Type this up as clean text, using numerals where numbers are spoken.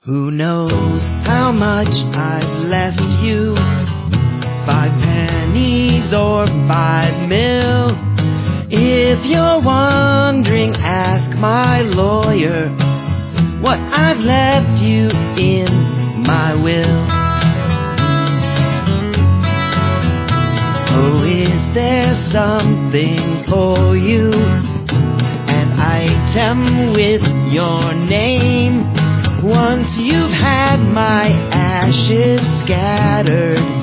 Who knows how much I've left you? 5 pennies or 5 mil? If you're wondering, ask my lawyer what I've left you in my will. Oh, is there something for you? An item with your name? Once you've had my ashes scattered